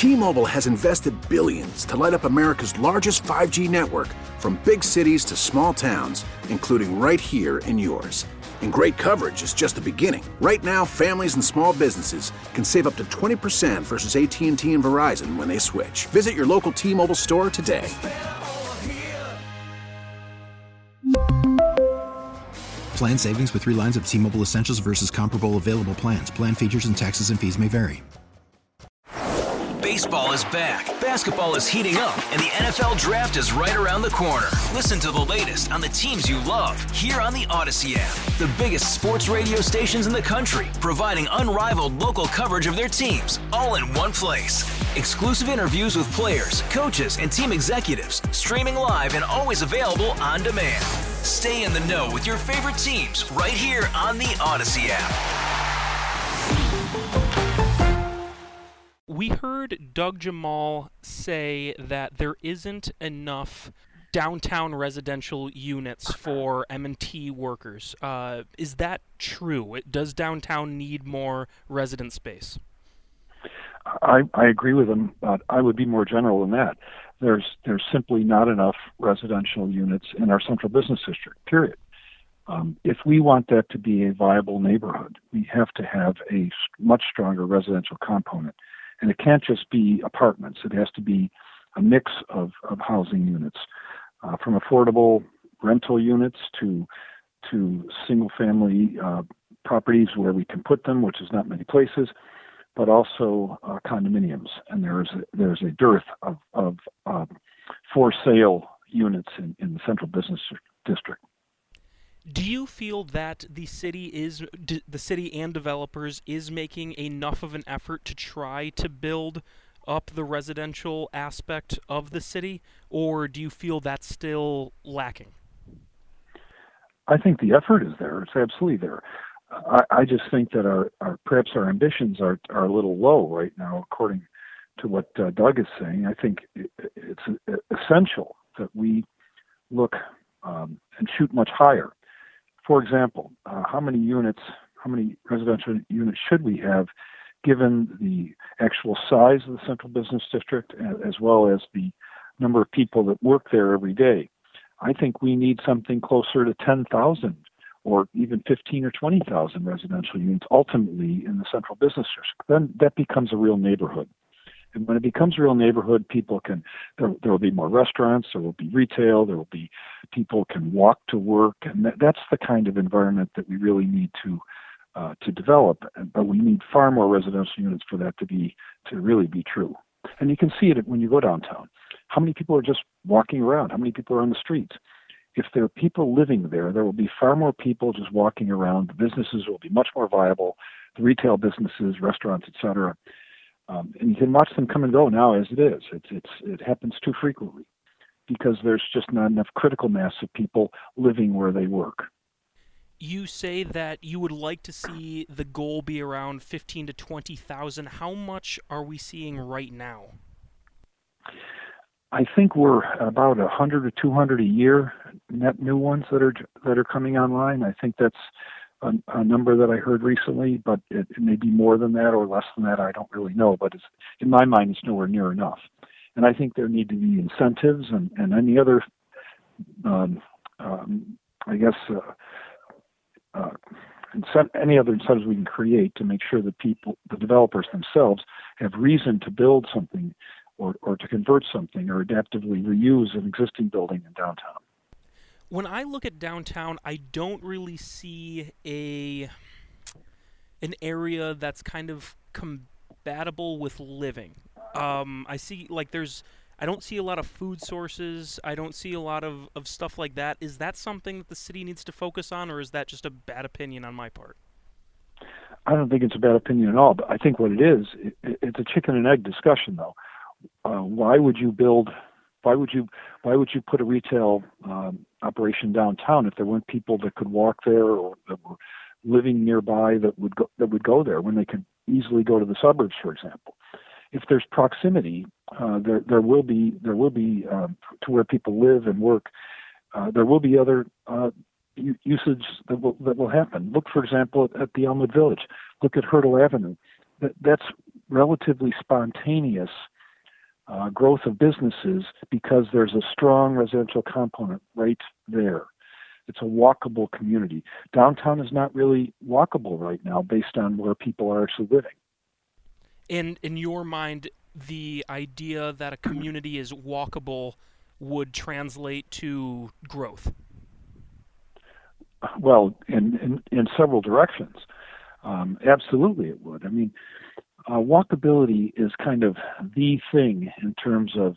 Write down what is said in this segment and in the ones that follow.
T-Mobile has invested billions to light up America's largest 5G network, from big cities to small towns, including right here in yours. And great coverage is just the beginning. Right now, families and small businesses can save up to 20% versus AT&T and Verizon when they switch. Visit your local T-Mobile store today. Plan savings with 3 lines of T-Mobile Essentials versus comparable available plans. Plan features and taxes and fees may vary. Baseball is back, basketball is heating up, and the NFL Draft is right around the corner. Listen to the latest on the teams you love here on the Odyssey app. The biggest sports radio stations in the country, providing unrivaled local coverage of their teams, all in one place. Exclusive interviews with players, coaches, and team executives, streaming live and always available on demand. Stay in the know with your favorite teams right here on the Odyssey app. We heard Doug Jamal say that there isn't enough downtown residential units for M&T workers. Is that true? Does downtown need more resident space? I agree with him, but I would be more general than that. There's simply not enough residential units in our central business district, period. If we want that to be a viable neighborhood, we have to have a much stronger residential component. And it can't just be apartments. It has to be a mix of housing units, from affordable rental units to single-family properties where we can put them, which is not many places, but also condominiums. And there's a dearth of for sale units in the central business district. Do you feel that the city and developers is making enough of an effort to try to build up the residential aspect of the city, or do you feel that's still lacking? I think the effort is there. It's absolutely there. I just think that perhaps our ambitions are a little low right now, according to what Doug is saying. I think it's essential that we look and shoot much higher. For example, how many residential units should we have, given the actual size of the central business district, as well as the number of people that work there every day? I think we need something closer to 10,000 or even 15 or 20,000 residential units ultimately in the central business district. Then that becomes a real neighborhood. And when it becomes a real neighborhood, there will be more restaurants, there will be retail, people can walk to work, and that's the kind of environment that we really need to develop. But we need far more residential units for that to really be true. And you can see it when you go downtown. How many people are just walking around? How many people are on the streets? If there are people living there, there will be far more people just walking around. The businesses will be much more viable, the retail businesses, restaurants, etc. And you can watch them come and go now as it is. It happens too frequently because there's just not enough critical mass of people living where they work. You say that you would like to see the goal be around 15 to 20,000. How much are we seeing right now? I think we're about 100 or 200 a year, net new ones that are coming online. I think that's a number that I heard recently, but it may be more than that or less than that. I don't really know, but in my mind, it's nowhere near enough. And I think there need to be incentives and any other, any other incentives we can create to make sure that the developers themselves, have reason to build something or to convert something or adaptively reuse an existing building in downtown. When I look at downtown, I don't really see an area that's kind of compatible with living. I see I don't see a lot of food sources. I don't see a lot of stuff like that. Is that something that the city needs to focus on, or is that just a bad opinion on my part? I don't think it's a bad opinion at all, but I think what it is, it's a chicken and egg discussion, though. Why would you put a retail operation downtown if there weren't people that could walk there or that were living nearby that would go there when they could easily go to the suburbs, for example? If there's proximity, there will be to where people live and work. There will be other usage that will happen. Look, for example, at the Elmwood Village. Look at Hurdle Avenue. That's relatively spontaneous growth of businesses because there's a strong residential component right there. It's a walkable community. Downtown is not really walkable right now based on where people are actually living. In your mind, the idea that a community is walkable would translate to growth? Well, in several directions. Absolutely it would. I mean, walkability is kind of the thing in terms of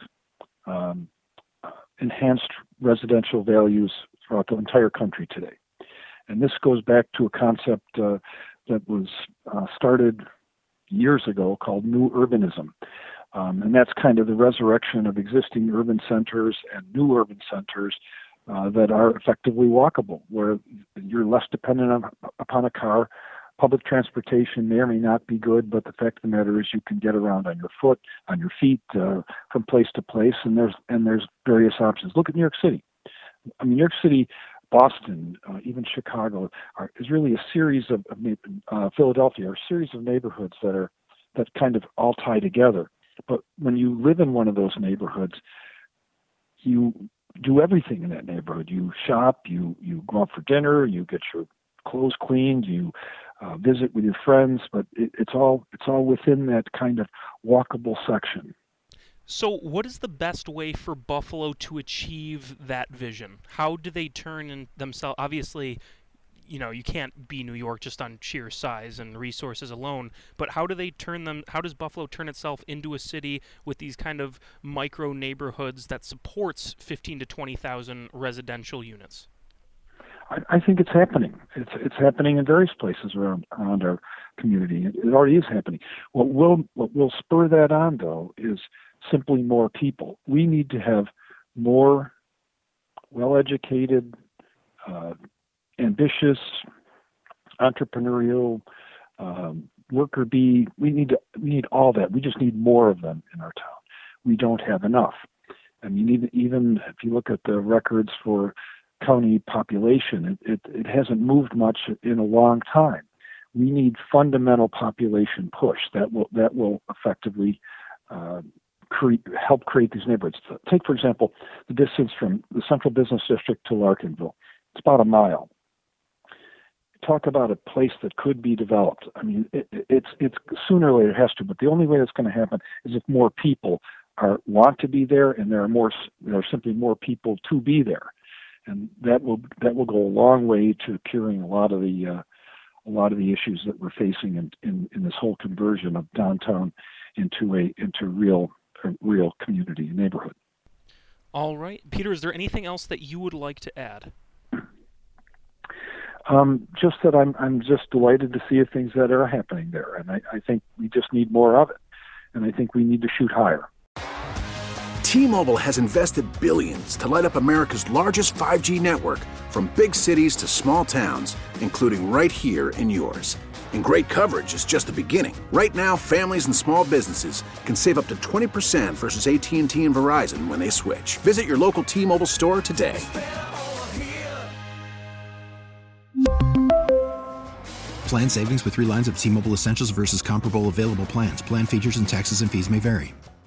enhanced residential values throughout the entire country today. And this goes back to a concept that was started years ago called New Urbanism. And that's kind of the resurrection of existing urban centers and new urban centers that are effectively walkable, where you're less dependent upon a car. Public transportation may or may not be good, but the fact of the matter is you can get around on your feet, from place to place, and there's various options. Look at New York City. I mean, New York City, Boston, even Chicago is really a series of Philadelphia, are a series of neighborhoods that kind of all tie together. But when you live in one of those neighborhoods, you do everything in that neighborhood. You shop, you go out for dinner, you get your clothes cleaned, you visit with your friends, but it's all within that kind of walkable section. So what is the best way for Buffalo to achieve that vision? How do they turn themselves? Obviously, you can't be New York just on sheer size and resources alone, but how does Buffalo turn itself into a city with these kind of micro neighborhoods that supports 15 to 20,000 residential units? I think it's happening. It's happening in various places around our community. It already is happening. What will spur that on, though, is simply more people. We need to have more well-educated, ambitious, entrepreneurial, worker bee. We need all that. We just need more of them in our town. We don't have enough. I mean, even if you look at the records for county population, it hasn't moved much in a long time. We need fundamental population push that will effectively help create these neighborhoods. Take, for example, the distance from the Central Business District to Larkinville. It's about a mile. Talk about a place that could be developed. I mean, it's sooner or later it has to, but the only way that's going to happen is if more people want to be there, and there are simply more people to be there, and that will go a long way to curing a lot of the issues that we're facing in this whole conversion of downtown into real community neighborhood. All right, Peter, is there anything else that you would like to add? Just that I'm just delighted to see the things that are happening there, and I think we just need more of it, and I think we need to shoot higher. T-Mobile has invested billions to light up America's largest 5G network, from big cities to small towns, including right here in yours. And great coverage is just the beginning. Right now, families and small businesses can save up to 20% versus AT&T and Verizon when they switch. Visit your local T-Mobile store today. Plan savings with 3 lines of T-Mobile Essentials versus comparable available plans. Plan features and taxes and fees may vary.